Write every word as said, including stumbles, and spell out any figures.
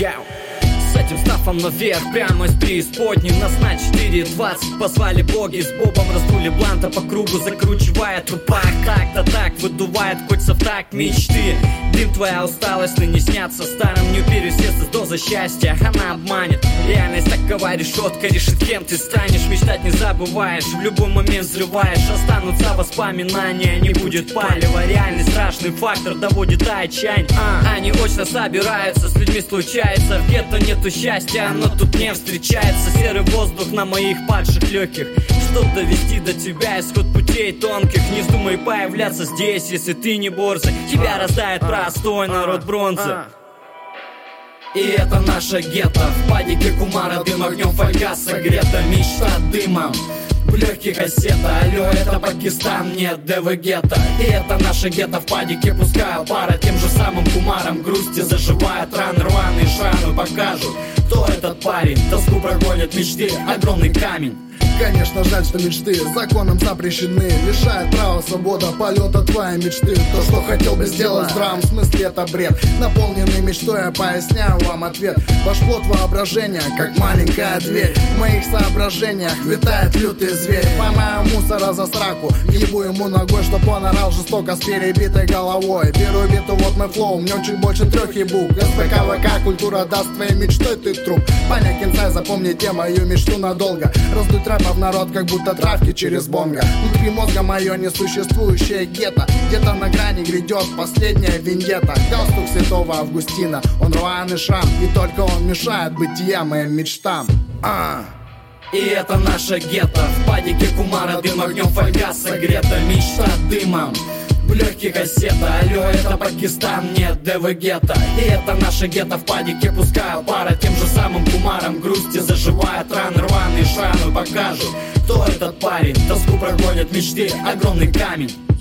Яу. С этим стафом наверх, прямо из преисподней. Нас на четыре двадцать позвали боги. С Бобом раздули бланта по кругу, закручивая тупак. Так да так, выдувает кольца в такт мечты. Дым, твоя усталость, но не снятся старым. Не пересесть доза счастья, она обманет. Реальность такова, решетка решит, кем ты станешь. Мечтать не забываешь, в любой момент взрываешь. Останутся воспоминания, не будет палева. Реальный страшный фактор доводит до отчаяния. а, Они очно собираются, с людьми случается. В гетто нету счастья, оно тут не встречается. Серый воздух на моих падших легких. Чтоб довести до тебя исход путей тонких. Не вздумай появляться здесь, если ты не борзый. Тебя раздает простой народ бронзы. И это наша гетто. В падике кумара дым огнем фольга согрета. Мечта дымом в легких кассета. Алло, это Пакистан, нет, ДВ гетто. И это наша гетто в падике. Пускаю пара тем же самым кумаром. Грусти заживает раны, рваные шрамы покажут, кто этот парень. Тоску прогонит мечты, огромный камень. Конечно, жаль, что мечты законом запрещены. Лишает права свобода полета твоей мечты. То, что хотел бы сделать в здравом смысле, это бред. Наполненный мечтой, я поясняю вам ответ. Ваш плод воображения, как маленькая дверь. В моих соображениях витает лютый зверь. Поймаю мусора за сраку, ебу ему ногой, чтоб он орал жестоко с перебитой головой. Беру биту, вот мой флоу, в нем чуть больше трех ебук. СПКВК, культура даст твоей мечтой, ты труп. Паня Кинцай, запомните мою мечту надолго. Раздуть рэп в народ, как будто травки через бонго. Внутри мозга мое несуществующее гетто. Где-то на грани грядет последняя виньета. Галстук святого Августина, он рваный шрам, и только он мешает бытия моим мечтам. а. И это наша гетто. В падике кумара дым огнем фольга согрета. Мечта дымом в легких кассета. Алло, это Пакистан, нет, ДВ гетто. И это наша гетто в падике. Пускаю пара тем же самым кумаром. Грусти заживает раны, рваные шрамы покажут, кто этот парень. Тоску прогонит мечты, огромный камень.